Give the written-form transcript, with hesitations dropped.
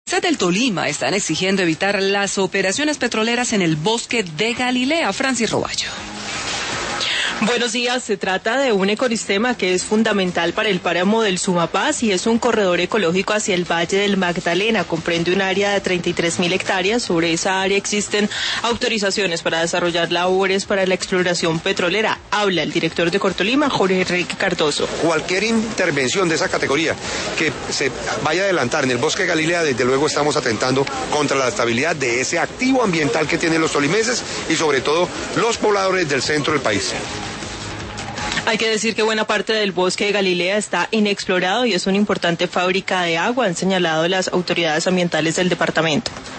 del Tolima están exigiendo evitar las operaciones petroleras en el bosque de Galilea. Francis Roballo. Buenos días, se trata de un ecosistema que es fundamental para el páramo del Sumapaz y es un corredor ecológico hacia el Valle del Magdalena. Comprende un área de 33.000 hectáreas. Sobre esa área existen autorizaciones para desarrollar labores para la exploración petrolera. Habla el director de Cortolima, Jorge Enrique Cardoso. Cualquier intervención de esa categoría que se vaya a adelantar en el bosque de Galilea, desde luego estamos atentando contra la estabilidad de ese activo ambiental que tienen los tolimenses y sobre todo los pobladores del centro del país. Hay que decir que buena parte del bosque de Galilea está inexplorado y es una importante fábrica de agua, han señalado las autoridades ambientales del departamento.